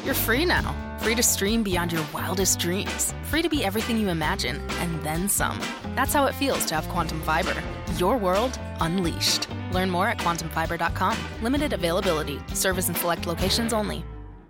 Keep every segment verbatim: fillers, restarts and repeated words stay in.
You're free now. Free to stream beyond your wildest dreams. Free to be everything you imagine, and then some. That's how it feels to have Quantum Fiber. Your world unleashed. Learn more at quantum fiber dot com. Limited availability. Service in select locations only.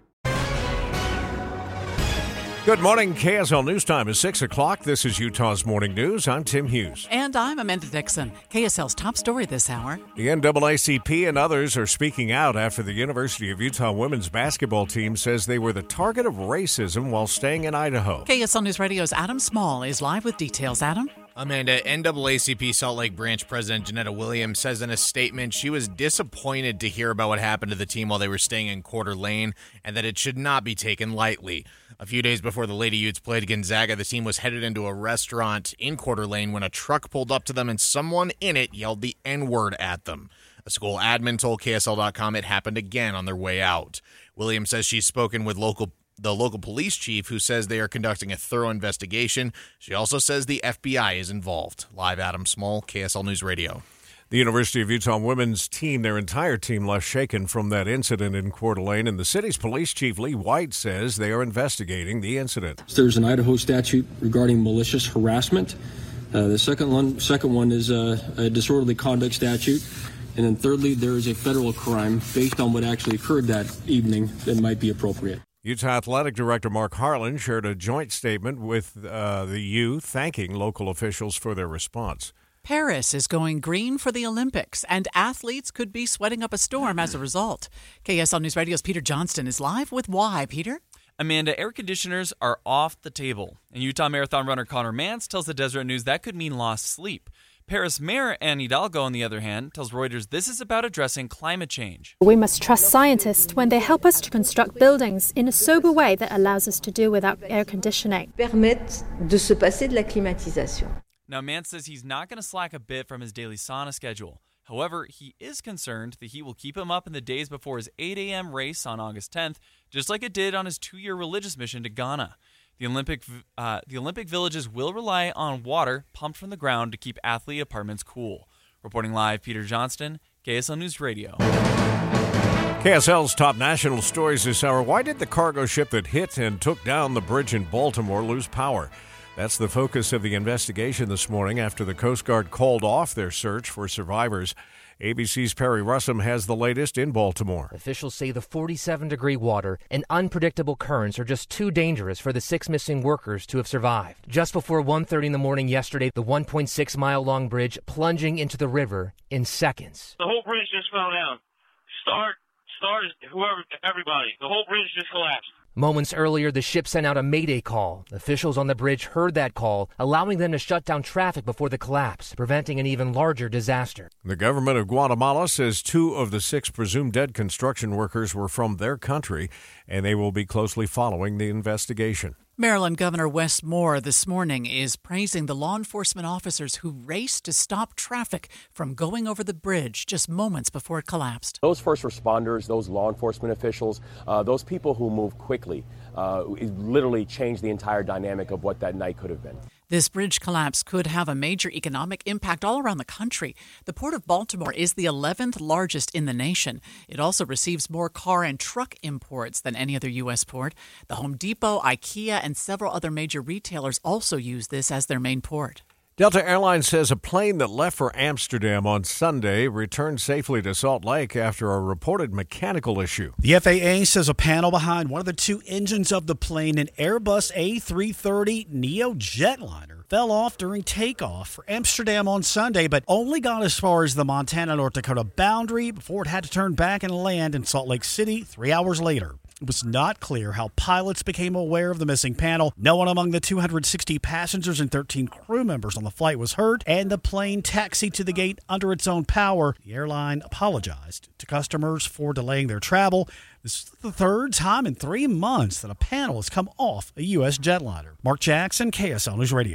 Good morning. K S L News Time is six o'clock. This is Utah's Morning News. I'm Tim Hughes. And I'm Amanda Dixon. K S L's top story this hour. The N double A C P and others are speaking out after the University of Utah women's basketball team says they were the target of racism while staying in Idaho. K S L News Radio's Adam Small is live with details. Adam? Amanda, N double A C P Salt Lake Branch President Janetta Williams says in a statement she was disappointed to hear about what happened to the team while they were staying in Coeur d'Alene and that it should not be taken lightly. A few days before the Lady Utes played Gonzaga, the team was headed into a restaurant in Coeur d'Alene when a truck pulled up to them and someone in it yelled the N-word at them. A school admin told K S L dot com it happened again on their way out. Williams says she's spoken with local the local police chief, who says they are conducting a thorough investigation. She also says the F B I is involved. Live, Adam Small, K S L News Radio. The University of Utah women's team, their entire team, left shaken from that incident in Coeur d'Alene, and the city's police chief, Lee White, says they are investigating the incident. There's an Idaho statute regarding malicious harassment. Uh, the second one, second one is a, a disorderly conduct statute. And then thirdly, there is a federal crime based on what actually occurred that evening that might be appropriate. Utah Athletic Director Mark Harlan shared a joint statement with uh, the U thanking local officials for their response. Paris is going green for the Olympics, and athletes could be sweating up a storm as a result. K S L News Radio's Peter Johnston is live with why, Peter? Amanda, air conditioners are off the table. And Utah Marathon runner Connor Mance tells the Deseret News that could mean lost sleep. Paris Mayor Anne Hidalgo, on the other hand, tells Reuters this is about addressing climate change. We must trust scientists when they help us to construct buildings in a sober way that allows us to do without air conditioning. Permettent de se passer de la climatisation. Now, Mance says he's not going to slack a bit from his daily sauna schedule. However, he is concerned the heat will keep him up in the days before his eight a.m. race on August tenth, just like it did on his two-year religious mission to Ghana. The Olympic uh, the Olympic villages will rely on water pumped from the ground to keep athlete apartments cool. Reporting live, Peter Johnston, K S L News Radio. K S L's top national stories this hour. Why did the cargo ship that hit and took down the bridge in Baltimore lose power? That's the focus of the investigation this morning after the Coast Guard called off their search for survivors. A B C's Perry Russum has the latest in Baltimore. Officials say the forty-seven degree water and unpredictable currents are just too dangerous for the six missing workers to have survived. Just before one thirty in the morning yesterday, the one point six mile long bridge plunging into the river in seconds. The whole bridge just fell down. Start, start, whoever, everybody. The whole bridge just collapsed. Moments earlier, the ship sent out a mayday call. Officials on the bridge heard that call, allowing them to shut down traffic before the collapse, preventing an even larger disaster. The government of Guatemala says two of the six presumed dead construction workers were from their country, and they will be closely following the investigation. Maryland Governor Wes Moore this morning is praising the law enforcement officers who raced to stop traffic from going over the bridge just moments before it collapsed. Those first responders, those law enforcement officials, uh, those people who move quickly, uh, literally changed the entire dynamic of what that night could have been. This bridge collapse could have a major economic impact all around the country. The Port of Baltimore is the eleventh largest in the nation. It also receives more car and truck imports than any other U S port. The Home Depot, IKEA, and several other major retailers also use this as their main port. Delta Airlines says a plane that left for Amsterdam on Sunday returned safely to Salt Lake after a reported mechanical issue. The F A A says a panel behind one of the two engines of the plane, an Airbus A three thirty neo jetliner, fell off during takeoff for Amsterdam on Sunday, but only got as far as the Montana-North Dakota boundary before it had to turn back and land in Salt Lake City three hours later. It was not clear how pilots became aware of the missing panel. No one among the two hundred sixty passengers and thirteen crew members on the flight was hurt, and the plane taxied to the gate under its own power. The airline apologized to customers for delaying their travel. This is the third time in three months that a panel has come off a U S jetliner. Mark Jackson, K S L News Radio.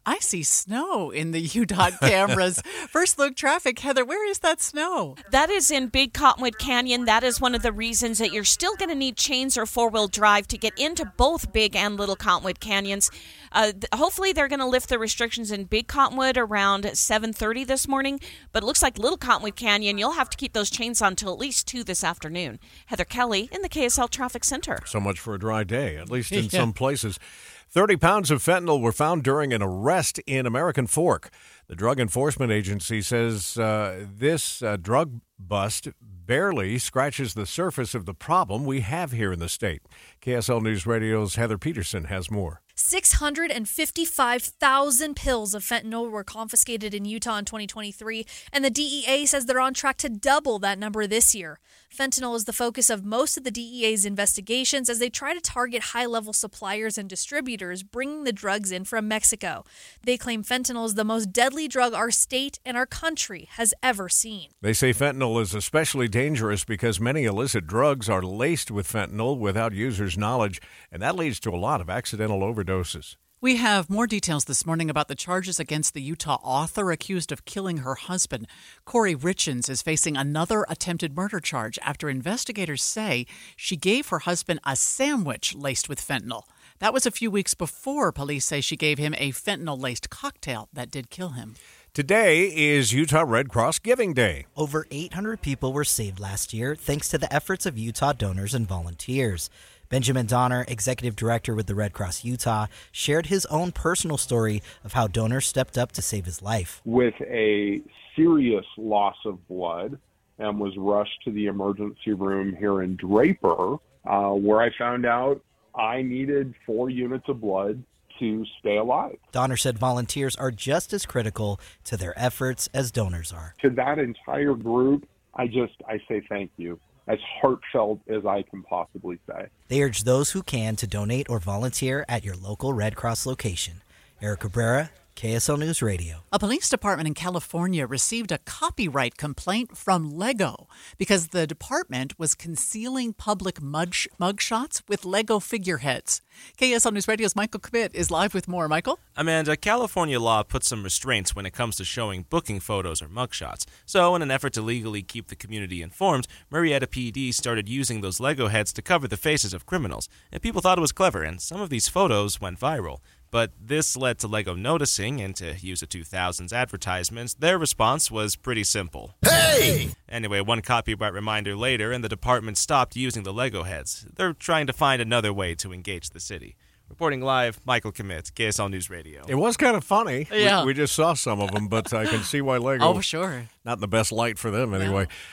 I see snow in the U DOT cameras. First look traffic. Heather, where is that snow? That is in Big Cottonwood Canyon. That is one of the reasons that you're still going to need chains or four-wheel drive to get into both Big and Little Cottonwood Canyons. Uh, th- hopefully they're going to lift the restrictions in Big Cottonwood around seven thirty this morning, but it looks like Little Cottonwood Canyon, you'll have to keep those chains on until at least two this afternoon. Heather Kelly in the K S L Traffic Center. So much for a dry day, at least in Yeah. some places. thirty pounds of fentanyl were found during an arrest in American Fork. The Drug Enforcement Agency says uh, this uh, drug bust barely scratches the surface of the problem we have here in the state. K S L News Radio's Heather Peterson has more. six hundred fifty-five thousand pills of fentanyl were confiscated in Utah in twenty twenty-three, and the D E A says they're on track to double that number this year. Fentanyl is the focus of most of the D E A's investigations as they try to target high-level suppliers and distributors bringing the drugs in from Mexico. They claim fentanyl is the most deadly drug our state and our country has ever seen. They say fentanyl is especially dangerous because many illicit drugs are laced with fentanyl without users' knowledge, and that leads to a lot of accidental overdoses. We have more details this morning about the charges against the Utah author accused of killing her husband. Corey Richens is facing another attempted murder charge after investigators say she gave her husband a sandwich laced with fentanyl. That was a few weeks before police say she gave him a fentanyl-laced cocktail that did kill him. Today is Utah Red Cross Giving Day. Over eight hundred people were saved last year thanks to the efforts of Utah donors and volunteers. Benjamin Donner, executive director with the Red Cross Utah, shared his own personal story of how donors stepped up to save his life. With a serious loss of blood, and was rushed to the emergency room here in Draper, uh, where I found out I needed four units of blood to stay alive. Donner said volunteers are just as critical to their efforts as donors are. To that entire group, I just, I say thank you. As heartfelt as I can possibly say. They urge those who can to donate or volunteer at your local Red Cross location. Eric Cabrera, K S L News Radio. A police department in California received a copyright complaint from Lego because the department was concealing public mug sh- mugshots with Lego figureheads. K S L News Radio's Michael Kmitt is live with more. Michael? Amanda, California law puts some restraints when it comes to showing booking photos or mugshots. So, in an effort to legally keep the community informed, Murrieta P D started using those Lego heads to cover the faces of criminals. And people thought it was clever, and some of these photos went viral. But this led to Lego noticing, and to use a two thousands advertisements, their response was pretty simple. Hey! Anyway, one copyright reminder later, and the department stopped using the Lego heads. They're trying to find another way to engage the city. Reporting live, Michael Kmitt, K S L News Radio. It was kind of funny. Yeah. We, we just saw some of them, but I can see why Lego... Oh, sure. Not in the best light for them, anyway.